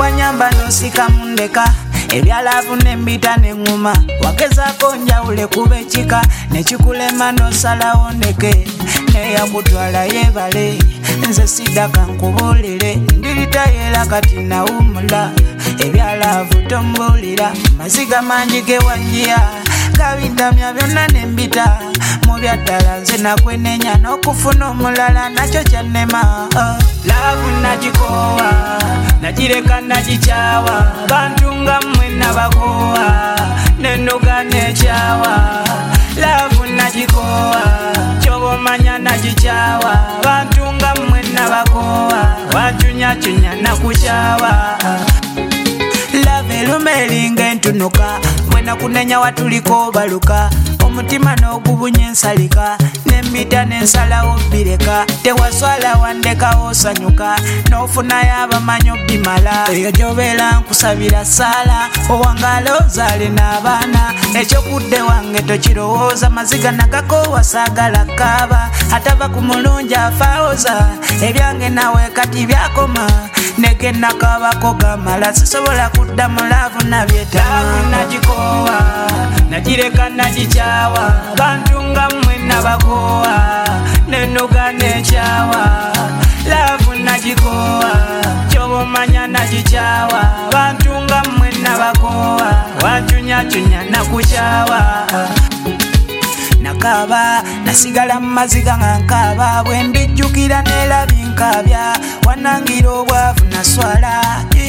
wanyamba nosika mundeka ebyalavu nembita nenguma wagezaako njawule kuba ekika nekikulema nosalawo ndeke neyakutwala yebale nze siddaka nkubuulire ndiritayera kati nawumula ebyalavu tombulira maziga mangi gewanjiya kabintamya byonna nembita mu byaddala nze nakwenenya n'okufuna omulala nakyo kyannema laavu nagikoowa nagireka nagikyawa bantu nga mmwe nabakoowa nennuga nekyawa laavu nagikoowa kyoba omanya nagikyawa bantu nga mmwe nabakoowa wancunya nakukyawa lava elume eringa entunuka bwena kunenya watuliko baluka omutima n'ogubunye ensalika nembita n'ensalawo bireka tewaswala wandekawo osanyuka n'ofunayo abamanyi obimala eyo gyobeera nkusabira sala owangala ozaale n'abaana ekyokudde wange tokirowooza maziga nagakoowa saagala kaaba atava ku mulungi afaawoza ebyange nawe kati byakoma negenakabako gamala sisobola kudda mu laavu nabyetaavu nagikoowa nagireka nagikyawa bantu nga mmwe nabakoowa nennuga nekyawa laavu nagikoowa kyoba omanya nagikyawa bantu nga mmwe nabakoowa wancunya nakukyawa nakaba nasigala mumaziga nga nkaba bwe mbijjukira nerabi nkabya wanangira obwavu naswala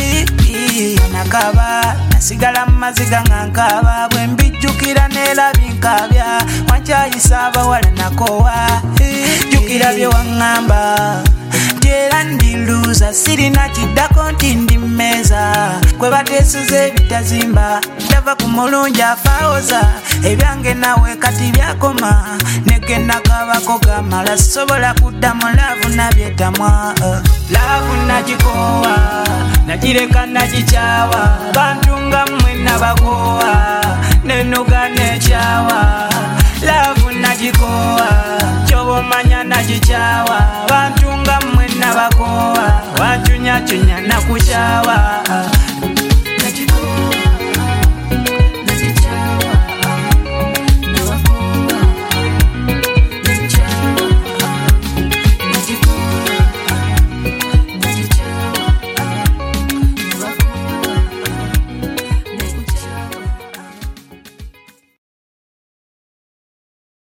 nakaba nasigala mumaziga nga nkaba bwe mbijjukira nerabi nkabya wankyayisa abawala nakoowa jjukira bye waŋŋamba era ndiluza sirina kiddako nti ndi mmeeza kwe bateesuza ebitazimba ndava ku mulungi afaawoza ebyange nawe kati byakoma negenakabako gamala sisobola kudda mu laavu nabyetamwa laavu nagikoowa nagireka nagikyawa bantu nga mmwe nabakoowa nennuga nekyawa laavu nagikoowa kyoba omanya nagikyawa bantu nga mmwe nabakoowa wancunya nakukyawa